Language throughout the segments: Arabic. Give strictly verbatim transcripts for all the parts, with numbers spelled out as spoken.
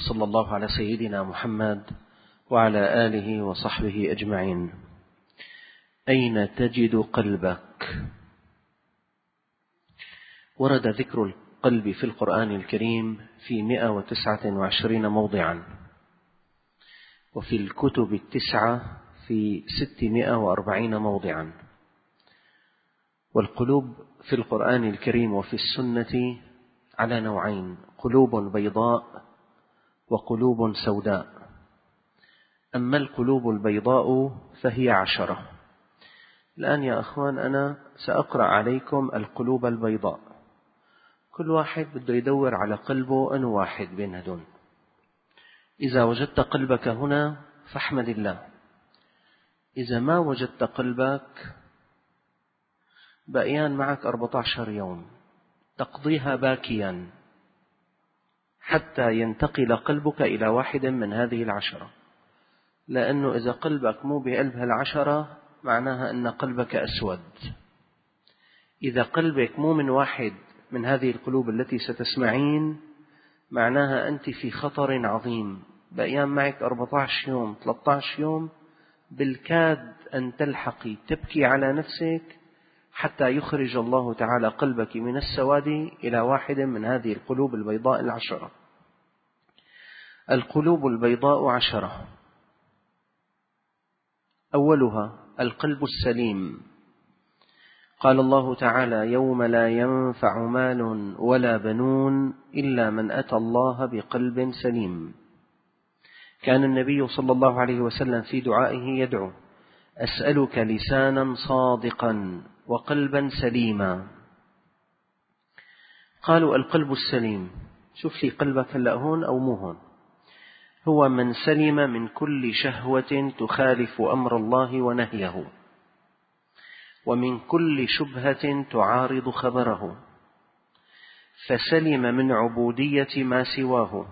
صلى الله على سيدنا محمد وعلى آله وصحبه أجمعين. أين تجد قلبك؟ ورد ذكر القلب في القرآن الكريم في مئة وتسعة وعشرين موضعا، وفي الكتب التسعة في ستمائة وأربعين موضعا. والقلوب في القرآن الكريم وفي السنة على نوعين: قلوب بيضاء وقلوب سوداء. أما القلوب البيضاء فهي عشرة. الآن يا أخوان أنا سأقرأ عليكم القلوب البيضاء، كل واحد بده يدور على قلبه أنه واحد بين هدول. إذا وجدت قلبك هنا فاحمد الله، إذا ما وجدت قلبك بقيان معك أربعة عشر يوم تقضيها باكيا حتى ينتقل قلبك إلى واحد من هذه العشرة. لأنه إذا قلبك مو بقلب هالعشرة معناها أن قلبك أسود. إذا قلبك مو من واحد من هذه القلوب التي ستسمعين معناها أنت في خطر عظيم. بقيان معك أربعة عشر يوم ثلاثة عشر يوم بالكاد أن تلحقي تبكي على نفسك حتى يخرج الله تعالى قلبك من السواد إلى واحد من هذه القلوب البيضاء العشرة. القلوب البيضاء عشرة. أولها القلب السليم. قال الله تعالى: يوم لا ينفع مال ولا بنون إلا من أتى الله بقلب سليم. كان النبي صلى الله عليه وسلم في دعائه يدعو: أسألك لسانا صادقا وقلبا سليما. قالوا القلب السليم، شوف لي قلبك هلأ هون أو مو هون، هو من سلم من كل شهوة تخالف أمر الله ونهيه، ومن كل شبهة تعارض خبره، فسلم من عبودية ما سواه،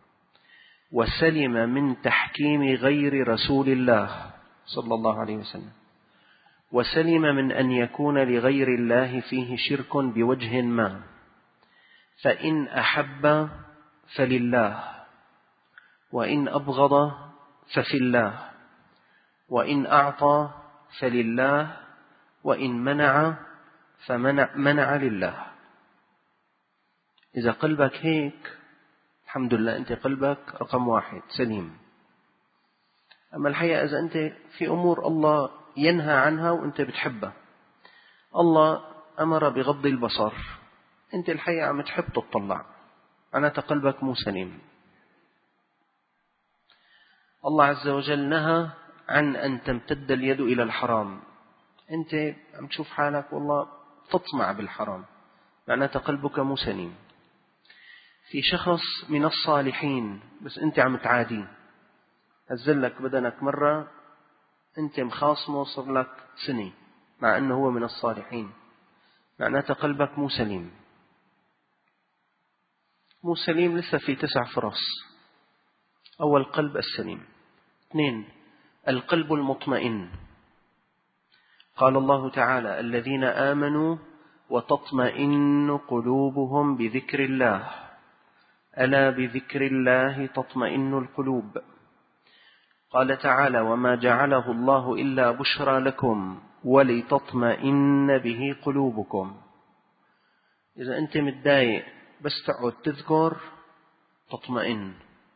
وسلم من تحكيم غير رسول الله صلى الله عليه وسلم، وسلم من أن يكون لغير الله فيه شرك بوجه ما. فإن أحب فلله، وإن أبغض ففي الله، وإن أعطى فلله، وإن منع فمنع منع لله. إذا قلبك هيك الحمد لله أنت قلبك رقم واحد سليم. أما الحقيقة إذا أنت في أمور الله ينهى عنها وأنت بتحبها، الله أمر بغض البصر، أنت الحقيقة عم تحب تطلع، معناتها قلبك مو سليم. الله عز وجل نهى عن أن تمتد اليد إلى الحرام، أنت عم تشوف حالك والله تطمع بالحرام، معناتها قلبك مو سليم. في شخص من الصالحين بس أنت عم تعاديه، هزلك بدنك مرة أنت مخاصمه صار لك سنة مع أنه هو من الصالحين، معناتها قلبك مو سليم. مو سليم لسه في تسع فرص. أول قلب السليم. اثنين القلب المطمئن. قال الله تعالى: الذين آمنوا وتطمئن قلوبهم بذكر الله، ألا بذكر الله تطمئن القلوب. قال تعالى: وما جعله الله إلا بشرى لكم ولتطمئن به قلوبكم. إذا أنت متضايق بس تقعد تذكر تطمئن.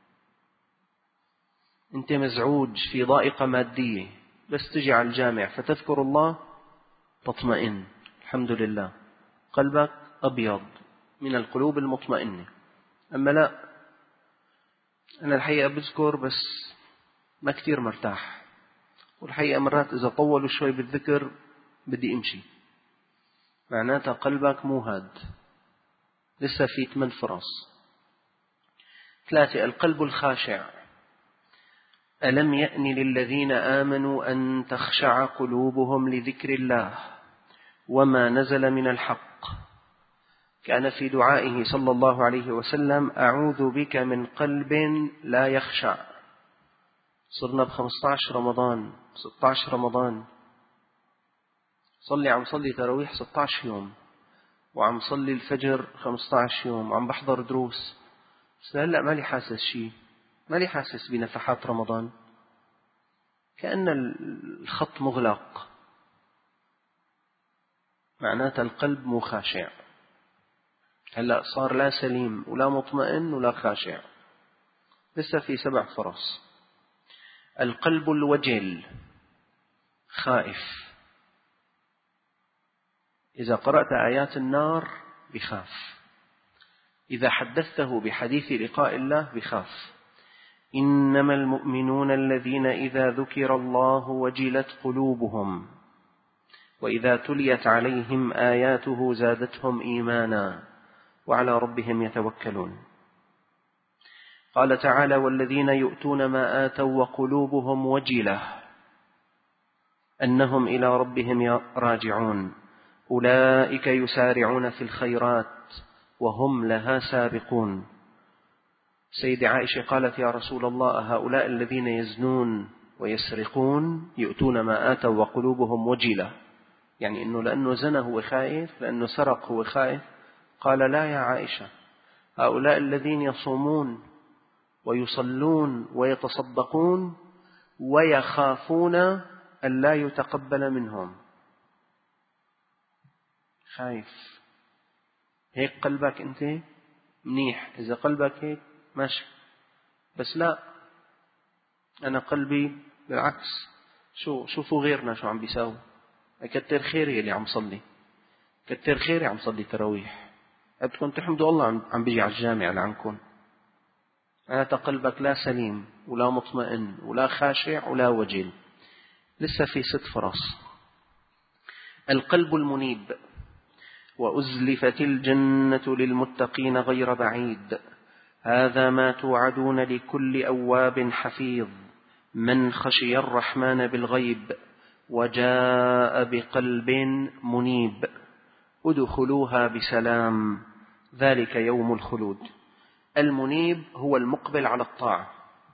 أنت مزعوج في ضائقة مادية بس تجي على الجامع فتذكر الله تطمئن. الحمد لله قلبك أبيض من القلوب المطمئنة. أما لا، أنا الحقيقة بذكر بس ما كتير مرتاح، والحقيقة مرات إذا طولوا شوي بالذكر بدي أمشي، معناتها قلبك مو هاد، لسه في ثمان فرص. ثلاثة القلب الخاشع. ألم يأن للذين آمنوا أن تخشع قلوبهم لذكر الله وما نزل من الحق. كان في دعائه صلى الله عليه وسلم: أعوذ بك من قلب لا يخشع. صرنا بخمسة عشر رمضان ستة عشر رمضان، صلي عم صلي تراويح ستة عشر يوم، وعم صلي الفجر خمسة عشر يوم، وعم بحضر دروس، بس هلأ مالي حاسس شيء. ما لي حاسس بنفحات رمضان، كأن الخط مغلق، معناتها القلب مو خاشع. هلأ صار لا سليم ولا مطمئن ولا خاشع، لسه في سبع فرص. القلب الوجل خائف، إذا قرأت آيات النار بخاف، إذا حدثته بحديث لقاء الله بخاف. إنما المؤمنون الذين إذا ذكر الله وجلت قلوبهم وإذا تليت عليهم آياته زادتهم إيمانا وعلى ربهم يتوكلون. قال تعالى: والذين يؤتون ما آتوا وقلوبهم وجلة أنهم إلى ربهم راجعون أولئك يسارعون في الخيرات وهم لها سابقون. سيدة عائشة قالت: يا رسول الله، هؤلاء الذين يزنون ويسرقون يؤتون ما آتوا وقلوبهم وجلة، يعني إنه لأنه زنى هو خائف، لأنه سرق هو خائف؟ قال: لا يا عائشة، هؤلاء الذين يصومون ويصلون ويتصدقون ويخافون أن لا يتقبل منهم. خايف. هيك قلبك أنت منيح، إذا قلبك هيك ماشي، بس لا، أنا قلبي بالعكس. شو شوفوا غيرنا شو عم بيساوي. كتر خيري اللي عم صلي، كتر خيري عم صلي تراويح، بدكم تحمدوا الله عم بيجي على الجامع لعنكم. أنا قلبك لا سليم ولا مطمئن ولا خاشع ولا وجل. لسه في ست فرص. القلب المنيب: وأزلفت الجنة للمتقين غير بعيد هذا ما توعدون لكل أواب حفيظ من خشي الرحمن بالغيب وجاء بقلب منيب ادخلوها بسلام ذلك يوم الخلود. المنيب هو المقبل على الطاعة،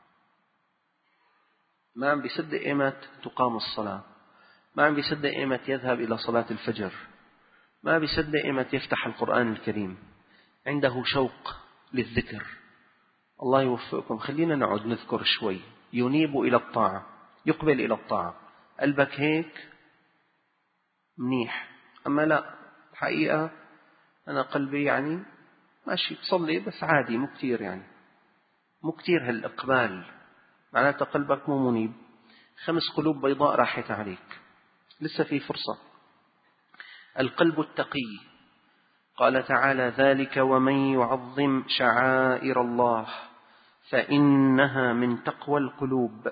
ما عم بيصدق إيمت تقام الصلاة، ما عم بيصدق إيمت يذهب إلى صلاة الفجر، ما بيصدق إيمت يفتح القرآن الكريم، عنده شوق للذكر. الله يوفقكم، خلينا نقعد نذكر شوي. ينيب إلى الطاعة، يقبل إلى الطاعة. قلبك هيك منيح. أما لا، الحقيقة أنا قلبي يعني ماشي بصلي بس عادي، مو كتير، يعني مو كتير هالإقبال، معناته قلبك مو منيب. خمس قلوب بيضاء راحت عليك، لسه في فرصة. القلب التقي: قال تعالى: ذلك ومن يعظم شعائر الله فإنها من تقوى القلوب.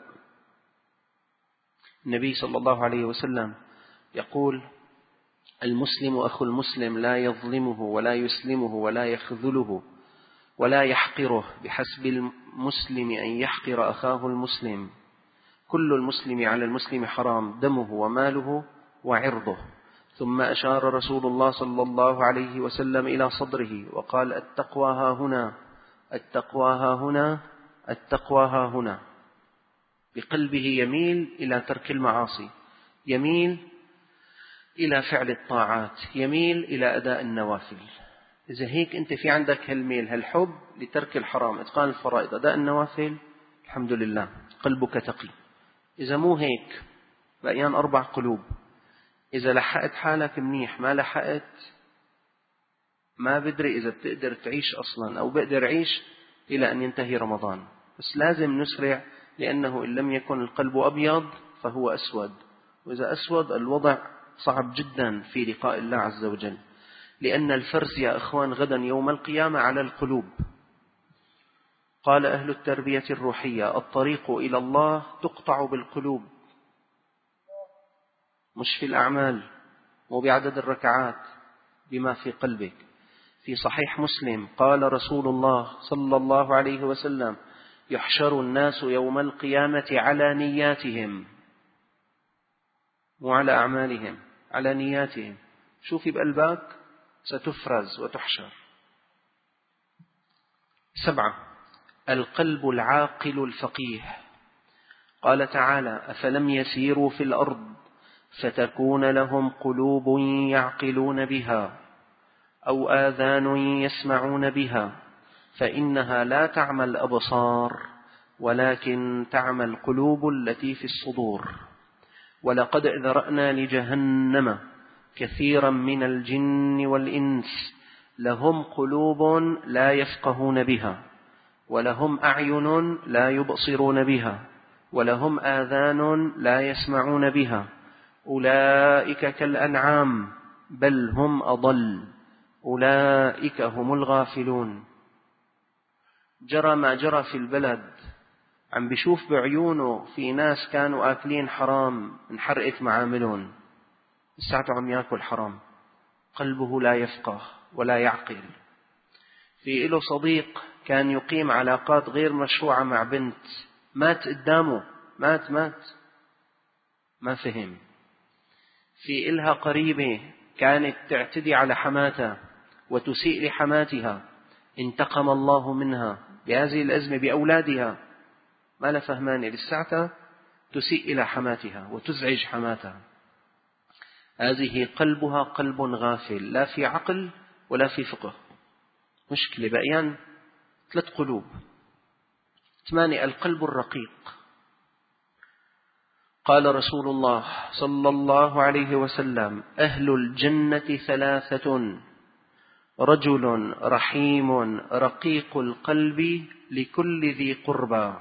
النبي صلى الله عليه وسلم يقول: المسلم أخو المسلم لا يظلمه ولا يسلمه ولا يخذله ولا يحقره، بحسب المسلم أن يحقر أخاه المسلم، كل المسلم على المسلم حرام دمه وماله وعرضه. ثم أشار رسول الله صلى الله عليه وسلم إلى صدره وقال: التقوى ها هنا، التقوى ها هنا، التقوى ها هنا. بقلبه يميل إلى ترك المعاصي، يميل إلى فعل الطاعات، يميل إلى أداء النوافل. إذا هيك أنت في عندك هالميل، هالحب لترك الحرام، إتقان الفرائض، أداء النوافل، الحمد لله قلبك تقي. إذا مو هيك، بقيان أربع قلوب. إذا لحقت حالك منيح، ما لحقت ما بدري إذا بتقدر تعيش أصلا أو بقدر عيش إلى أن ينتهي رمضان. بس لازم نسرع، لأنه إن لم يكن القلب أبيض فهو أسود، وإذا أسود الوضع صعب جدا في لقاء الله عز وجل، لأن الفرز يا أخوان غدا يوم القيامة على القلوب. قال أهل التربية الروحية: الطريق إلى الله تقطع بالقلوب، مش في الأعمال وبعدد الركعات، بما في قلبك. في صحيح مسلم قال رسول الله صلى الله عليه وسلم: يحشر الناس يوم القيامة على نياتهم، مو على أعمالهم، على نياتهم. شوفي بقلبك ستفرز وتحشر. سبعة: القلب العاقل الفقيه. قال تعالى: أفلم يسيروا في الأرض فتكون لهم قلوب يعقلون بها أو آذان يسمعون بها فإنها لا تعمى الأبصار ولكن تعمى القلوب التي في الصدور. ولقد ذرأنا لجهنم كثيرا من الجن والإنس لهم قلوب لا يفقهون بها، ولهم أعين لا يبصرون بها، ولهم آذان لا يسمعون بها، أولئك كالأنعام بل هم أضل، أولئك هم الغافلون. جرى ما جرى في البلد، عم بيشوف بعيونه في ناس كانوا آكلين حرام انحرقت معاملهم، الساعة عم يأكل حرام، قلبه لا يفقه ولا يعقل. في له صديق كان يقيم علاقات غير مشروعة مع بنت، مات قدامه، مات مات ما فهم. في إلها قريبة كانت تعتدي على حماتها وتسيء لحماتها، انتقم الله منها بهذه الأزمة بأولادها، ما لا فهمان للساعة تسيء إلى حماتها وتزعج حماتها. هذه قلبها قلب غافل، لا في عقل ولا في فقه. مشكلة بقيان ثلاث قلوب. ثمانية القلب الرقيق. قال رسول الله صلى الله عليه وسلم: أهل الجنة ثلاثة: رجل رحيم رقيق القلب لكل ذي قربى.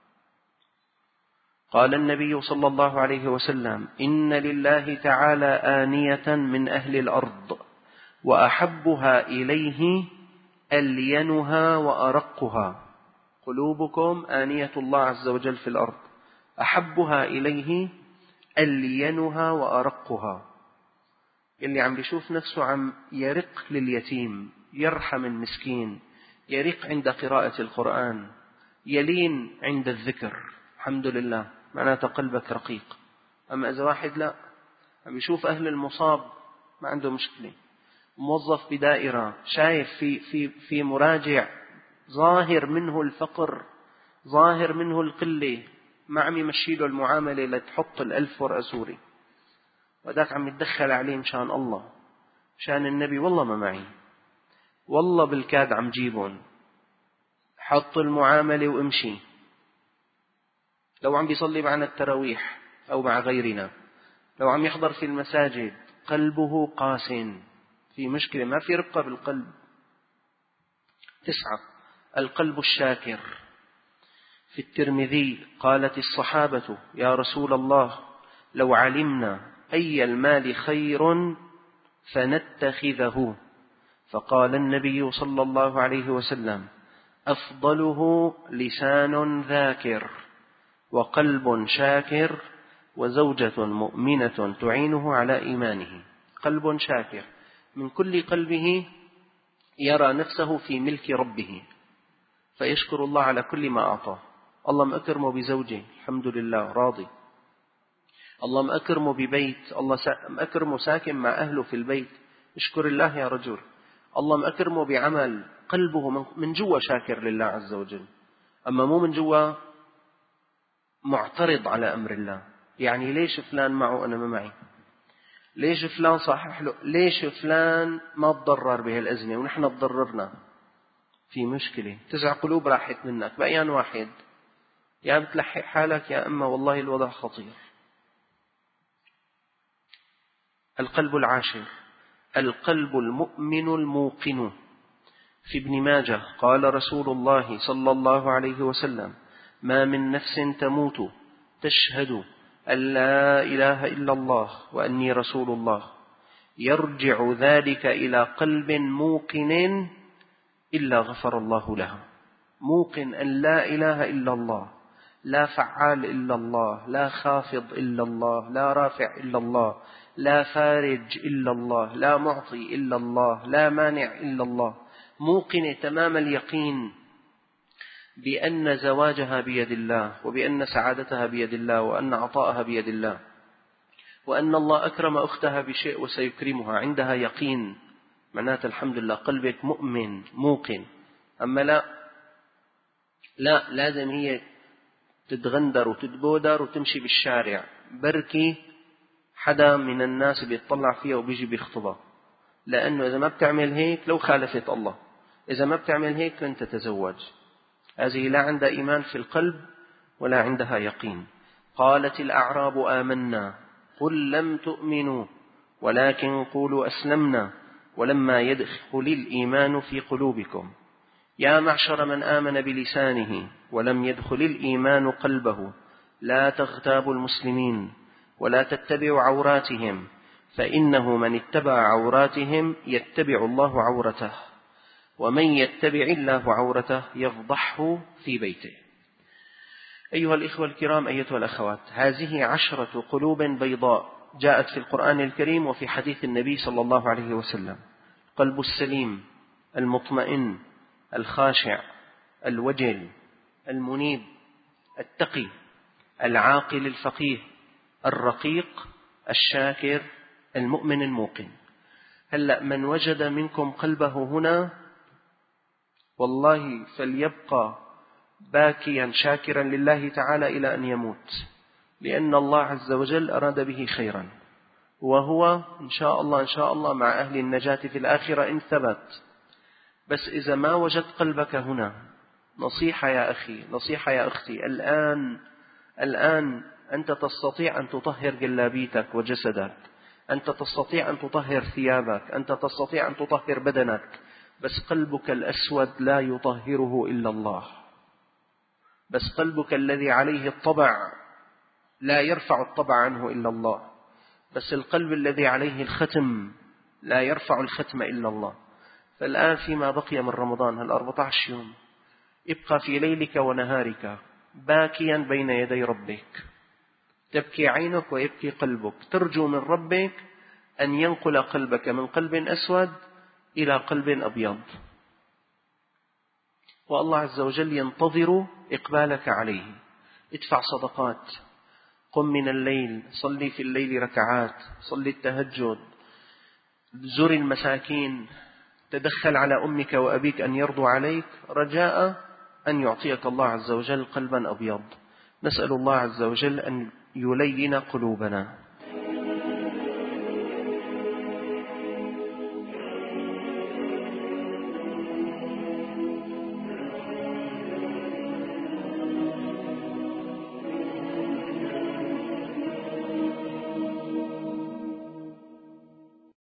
قال النبي صلى الله عليه وسلم: إن لله تعالى آنية من أهل الأرض وأحبها إليه ألينها وأرقها. قلوبكم آنية الله عز وجل في الأرض، أحبها إليه ألينها وأرقها. اللي عم بيشوف نفسه عم يرق لليتيم، يرحم المسكين، يرق عند قراءة القرآن، يلين عند الذكر، الحمد لله، معناته قلبك رقيق. أما إذا واحد لا عم يشوف أهل المصاب ما عنده مشكلة، موظف بدائرة شايف في في في مراجع ظاهر منه الفقر، ظاهر منه القلة، ما عم يمشي له المعاملة لتحط الألف ورقة سوري، وذاك عم يتدخل عليه مشان الله مشان النبي، والله ما معي، والله بالكاد عم جيبون، حط المعاملة وامشي. لو عم بيصلي معنا التراويح أو مع غيرنا، لو عم يحضر في المساجد، قلبه قاس، في مشكلة، ما في رقة بالقلب. تسعة القلب الشاكر. في الترمذي قالت الصحابة: يا رسول الله، لو علمنا أي المال خير فنتخذه. فقال النبي صلى الله عليه وسلم: أفضله لسان ذاكر، وقلب شاكر، وزوجة مؤمنة تعينه على إيمانه. قلب شاكر من كل قلبه يرى نفسه في ملك ربه، فيشكر الله على كل ما أعطاه. الله مأكرمه بزوجه، الحمد لله راضي. الله مأكرمه ببيت، الله مأكرمه ساكن مع أهله في البيت، اشكر الله يا رجل. الله مأكرمه بعمل، قلبه من جوا شاكر لله عز وجل، أما مو من جوا معترض على أمر الله. يعني ليش فلان معه أنا ما معي؟ ليش فلان صحح له؟ ليش فلان ما تضرر بهالأزمة ونحن تضررنا؟ في مشكلة. تسع قلوب راحت منك بأيان واحد، يا بتلحق حالك يا أما والله الوضع خطير. القلب العاشر القلب المؤمن الموقن. في ابن ماجه قال رسول الله صلى الله عليه وسلم: ما من نفس تموت تشهد أن لا إله إلا الله وأني رسول الله يرجع ذلك إلى قلب موقن إلا غفر الله لها. موقن أن لا إله إلا الله، لا فعال إلا الله، لا خافض إلا الله، لا رافع إلا الله، لا فارج إلا الله، لا معطي إلا الله، لا مانع إلا الله. موقن تمام اليقين بأن زواجها بيد الله، وبأن سعادتها بيد الله، وأن عطاءها بيد الله، وأن الله أكرم أختها بشيء وسيكرمها. عندها يقين، معناته الحمد لله قلبك مؤمن موقن. أما لا لا لازم هي تتغندر وتتبودر وتمشي بالشارع، بركي حدا من الناس بيطلع فيها وبيجي بيخطبها، لأنه إذا ما بتعمل هيك لو خالفت الله، إذا ما بتعمل هيك لن تتزوج. هذه لا عندها إيمان في القلب ولا عندها يقين. قالت الأعراب آمنا قل لم تؤمنوا ولكن قولوا أسلمنا ولما يدخل الإيمان في قلوبكم يا معشر من آمن بلسانه ولم يدخل الإيمان قلبه لا تغتابوا المسلمين ولا تتبعوا عوراتهم فإنه من اتبع عوراتهم يتبع الله عورته ومن يتبع الله عورته يفضحه في بيته. أيها الإخوة الكرام، أيتها الأخوات، هذه عشرة قلوب بيضاء جاءت في القرآن الكريم وفي حديث النبي صلى الله عليه وسلم: قلب السليم، المطمئن، الخاشع، الوجل، المنيب، التقي، العاقل الفقيه، الرقيق، الشاكر، المؤمن الموقن. هلأ من وجد منكم قلبه هنا والله فليبقى باكيا شاكرا لله تعالى إلى أن يموت، لأن الله عز وجل أراد به خيرا، وهو إن شاء الله إن شاء الله مع أهل النجاة في الآخرة إن ثبت. بس إذا ما وجدت قلبك هنا، نصيحة يا أخي، نصيحة يا أختي، الآن الآن أنت تستطيع أن تطهر جلابيتك وجسدك، أنت تستطيع أن تطهر ثيابك، أنت تستطيع أن تطهر بدنك، بس قلبك الأسود لا يطهره إلا الله. بس قلبك الذي عليه الطبع لا يرفع الطبع عنه إلا الله. بس القلب الذي عليه الختم لا يرفع الختم إلا الله. فالآن فيما بقي من رمضان هالأربعة عشر يوم، ابقى في ليلك ونهارك باكيا بين يدي ربك، تبكي عينك ويبكي قلبك، ترجو من ربك أن ينقل قلبك من قلب أسود إلى قلب أبيض، والله عز وجل ينتظر إقبالك عليه. ادفع صدقات، قم من الليل، صلي في الليل ركعات، صلي التهجد، زر المساكين، تدخل على أمك وأبيك أن يرضوا عليك رجاء أن يعطيك الله عز وجل قلبا أبيض. نسأل الله عز وجل أن يلين قلوبنا.